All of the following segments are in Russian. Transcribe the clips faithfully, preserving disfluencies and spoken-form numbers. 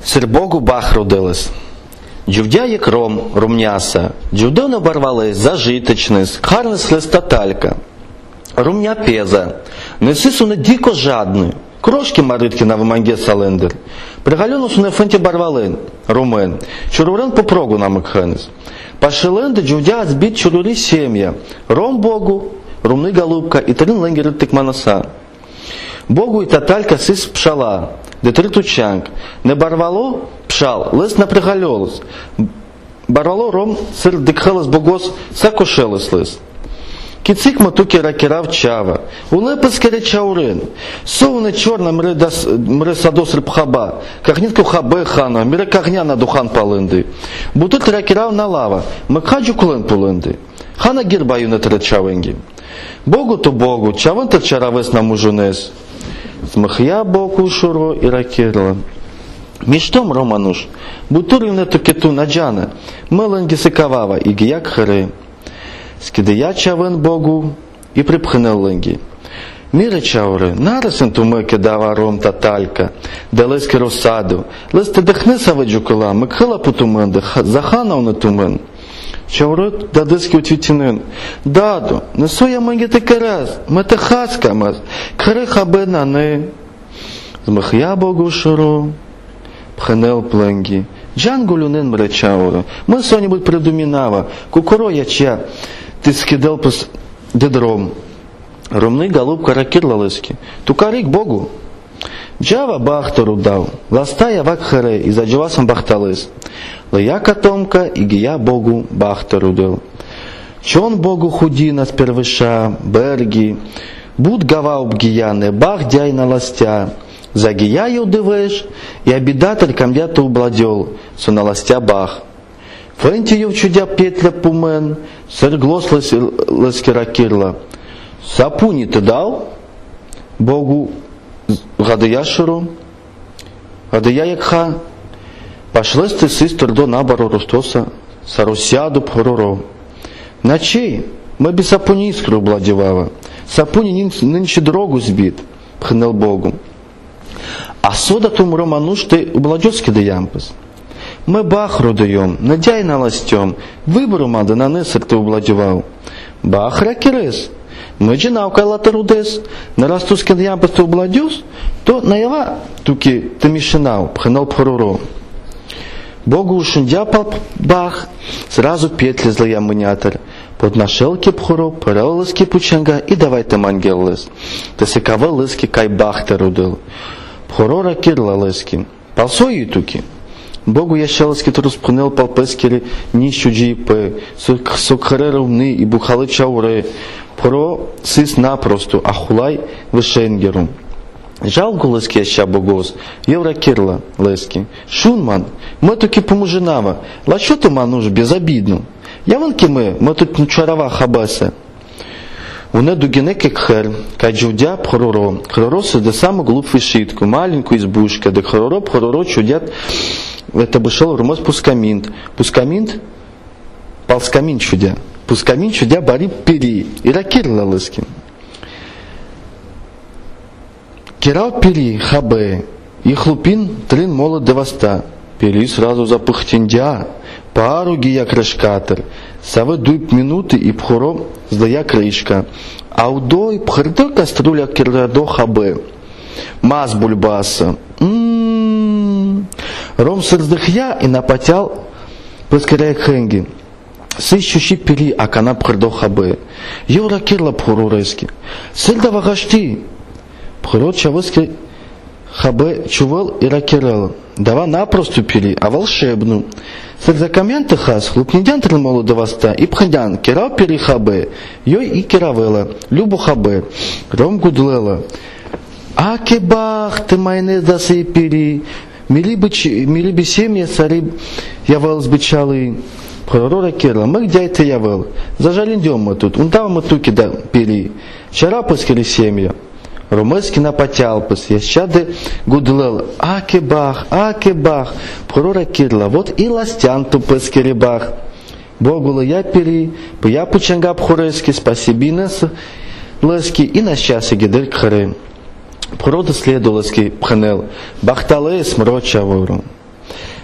Сир Богу бах родились. Джувдя як ром, румняса, джувдон оборвались, зажиточнис, харнес листаталька. Румня пеза, несисуне дико жадный, крошки маритки на виманге салендер. Пригаленусуне фенті барвален, румен, чурурен по прогу намикхенес. Пашеленде джувдя збит чурури семья, ром Богу, румны голубка и трин ленгерит тикманаса. Богу и таталька сис пшала, де три тучанг. Не барвало пшал, лес напригалёлос. Барвало ром сир дикхелес богос сакошелес лес. Кицик матуки ракерав чава, улепески речаурен. Совне черна мре садос рыбхаба, как нитку хабе хана, мире кагня на духан паленды. Бутыт ракерав на лава, мыкаджу кулен пуленды. Хана гирбаю на тречавенги. Богу то Богу, чавен то чаравес на мужунес. Смахя Богу шуро и ракерла. Миштом романуш, бутурин то кету наджана, меленги сикавава и гияк харе. Скидая чавен Богу и припхнел ленги. Мире чауре, нарасен туме кедава ром таталька, де лески розсаду, лесте дехнеса веджукала, мекхела путумен, захана на тумен. Чауре дадески утвитинен. Даду, несу я мангете керас, мете хаска мас, кхаре хабе на не. Змахя Богу шуро, пхнел пленги. Джангу люнен мре чауре, мы сонибудь предуминава, кукуро яча, ты скидал пос дедром. Ромный голубка ракирла лески. Тукарик Богу. Джава бахтору дал. Ластая вакхаре и за джавасом бахталес. Лая котомка и гия Богу бахтору дал. Чон Богу худина спервыша, берги. Буд гава обгияне, бах дяй на ластя. За гия юдывеш, и обидатель камдята убладел, со на ластя бах. Фентию чудя петля пумен, серглос лески ракирла. Сапуни ты дал? Богу гадая шуру, гадая якха. Пошлес ты систер до набору рустоса, сарусяду пхороро. Начей, мы без сапуни искру бладевава. Сапуни нынче дорогу сбит, пхнел Богу. А сода тум романуш ты убладёски да ямпас. Мы бахру даем, надяй на ластем, выбору мада на несер ты убладевал. Бах ракерес. Мы джинавка латарудес, на растускен ямпас ты убладюс, то наява туки ты мишинал, пхнал пхороро. Богу ушундя пал бах, сразу петли злая манятер. Под нашелки пхоро, параллески пучанга и давай ты мангел лес. Ты сикава лески кай бах ты рудел. Пхоро ракирла лески. Палсой туки. Богу ящалоски трус пхнел палпескери нищу джипе, сукхаре ровны и бухалы чауре. Про сис напросту, ахулай вишенгеру. Жалку лески яща богос, евра кирла лески. Шунман, мы туки помужинава, лачо ты мануш безобидну. Яванки мы, мы тут нчарава хабаса. Уне дугине кекхер, каджудя пхороро, хроросы де саму глуп вишитку, маленькую избушка, де хроро пхороро чудят, это бы шел румос пускаминт. Пускаминт, полскамин чудя. Пускамин чудя бари пери. И ракирла лыски. Кирал пери хабе. И хлупин трин молот деваста. Пери сразу запыхтиндя. Пару гия крышкатер. Савы дуйп минуты и пхоро сдая крышка. Аудой пхрдо каструля кирдо хабе. Маз бульбаса. Ммм. Ром сырдыхя и напотял поскорее хэнги. Сыщущий пили, а кана пхрдо хабе. Юра кирла пхору резки. Сырда вагашти. Пхоро чавыски хабе чувал и ракирал. Дава напросту пили, а волшебну. Сырда каменты хас, хлупнидян трин молода васта, и пхадян, кирал пили хабе. Йой и киравела, любу хабе. Ром гудлела. Аки бах, ты майонез дасы пили. Мили бы, мили бы семья, цари явел сбичалы. Пророра кирла, мы где это явел? Зажалендем мы тут, он там мы туки да пили. Вчера пускали семья. Румыски напотял пус, ящады гудлел. Аки бах, аки бах. Пророра кирла, вот и ластян тупыскали бах. Богу я пили, я пучанга пхурески, спасибинес лески и на счастье гидель кхаре. Пхорода следовалоски пханел, бахталес мроча вору.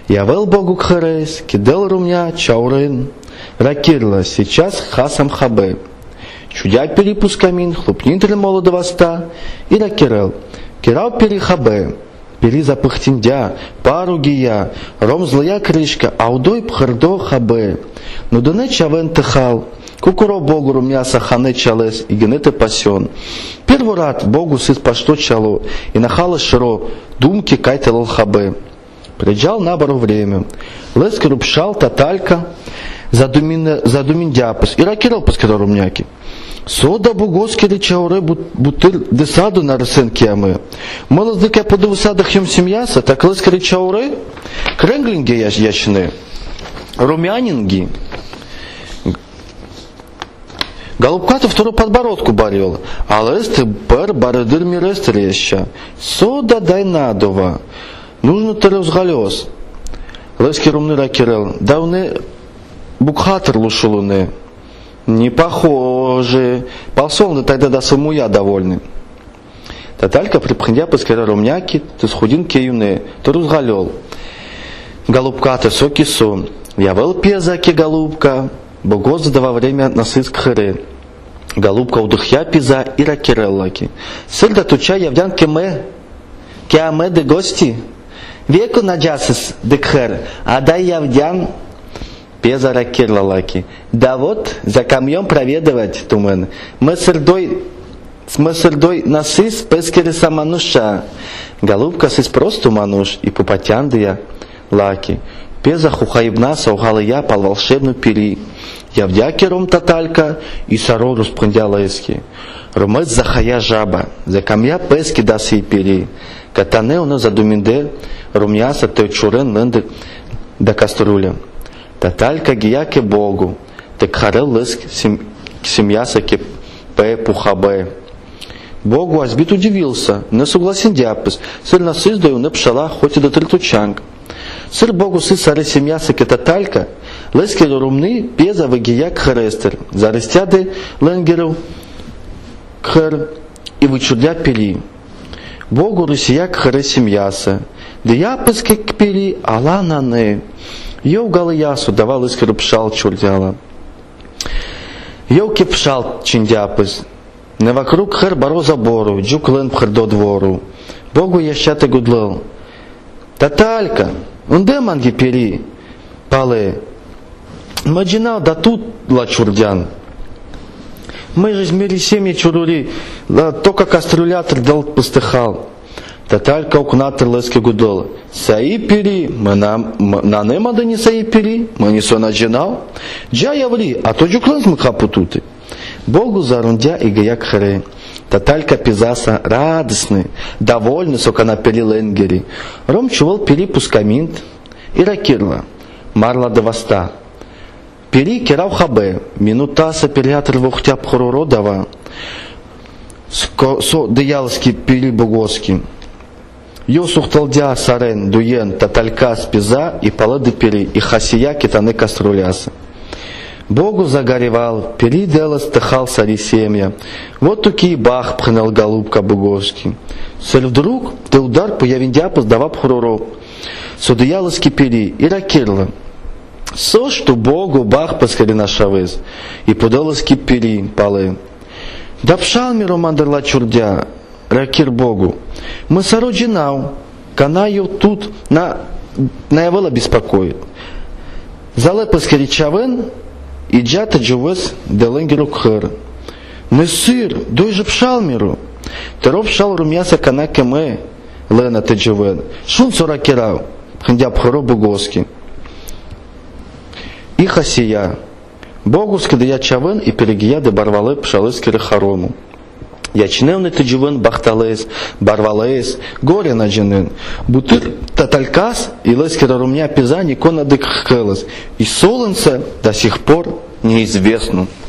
Явел Богу кхерес, кидел румня чаурын, ракирла сейчас хасам хабе. Чудя перепуск камин, хлопнин три молодого ста, и ракирел, кирал перехабе. Пери запыхтиндя, пару гия, ром злая крышка, аудой пхардо хабе. Ну дане чавен тыхал, кукуро Богу румня сахане чалес, и генете пасен. Первый рад Богу сыс пашто чало, и нахала широ, думки кайтелал хабе. Приезжал набору время, лески рубшал таталька, задуминдяпас, и ракирал паскера румняки. Сода бугоски речауре бутыр десаду на ресенкиаме. Мало здыка поду высадах ем семьяса, так лески речауре, кренглинги ящины, румянинги. Голубка-то вторую подбородку барил, а лесты пер барадыр мирестер яща. Сода дай надова. Нужно терезгалёс. Лески румны ракирел, давны букхатер лушулуны. Не похоже. Полсовны тогда до самуя довольны. Таталька припхндя паскера румняки, ты схудин кеюны, ты рузгалёл. Голубка-то соки сон. Явел пезаки голубка, богоз во время насыск хыры. Голубка удыхя пиза и ракиреллаки. Сыр да туча явдян кеме, кеаме де гости. Веку наджасыс декхер, а дай явдян пеза ракирлалаки. Да вот, за камьем проведывать, тумен. Мы сырдой, мы сырдой насыс пескери самануша. Голубка сыс просто мануш и пупатяндыя лаки. Пеза хухаибна саугала я пал волшебну пили. Явдяки ром таталька и сарору спрындяла эски. Ромец захая жаба, за камья пески даси пили. Катане уно задуминде, румяса той чурен ленды да каструля. Таталька гияке Богу, так харел лыск семьяса ке пе пухабе. Богу азбит удивился, не согласен дяпыс, сыр насыс дою не пшала, хоть и до тритучанг. Сыр Богу сы саре семьяса ке таталька, лыски румны пеза вагияк харестер, зарыстяды ленгеру кхер и вычудя пили. Богу русияк харе семьяса, да я пыски кпили, ала наны. Йоу галы ясу давал искру пшал чурдяла. Йоу кипшал чиндяпыз. Не вокруг хер баро забору, джук лен пхер до двору. Богу ящаты гудлыл. Таталька, унде манги пери, пале. Маджинал да тут ла чурдян. Мы же измери семьи чурури, только кастрюлятор дал пустыхал. Таталька укнатыр лески гудола. Саи пери, мы нам, на нема да не саи пери, мы не сон аджинал. Джа явли, а то джуклен мы хапутуты. Богу зарундя и гаяк харе. Таталька пизаса радостный, довольный, сока на пери ленгери. Ром чувал пери пускаминт и ракирла. Марла деваста. Пери керау хабе, минута сапериатр вохтя пхороро дава. Со деялски пери богоски. Йосух талдя сарен дуен таталька спиза и палады пери и хасия китаны каструляса. Богу загоревал, пери дело стыхал сари семья. Вот туки бах пхнал голубка богоски. Соль вдруг ты удар по явиндяпу сдава пхороро. Содеялски пери и ракирла. Со что Богу бах паскали на шавыз и подалски пери палы. Да пшал ми романдерла чурдя, ракир Богу. Мы сороджинау, канаю тут на наявала беспокоит. Залепаски речавен и джата джувес деленгеру кхер. Не сыр, дой же пшал миру. Теро пшал румяса канаке мы, лена те джувен. Шун соракирау, хндя пхоро богоски. И хасия. Богу скидая чавен и перегия де барвале пшалыски рехарому. Ячневны ты джувен бахталес, барвалес, горе надженен. Бутыр таталькас и лескера румня пиза никона дык хкелес. И солнце до сих пор неизвестно.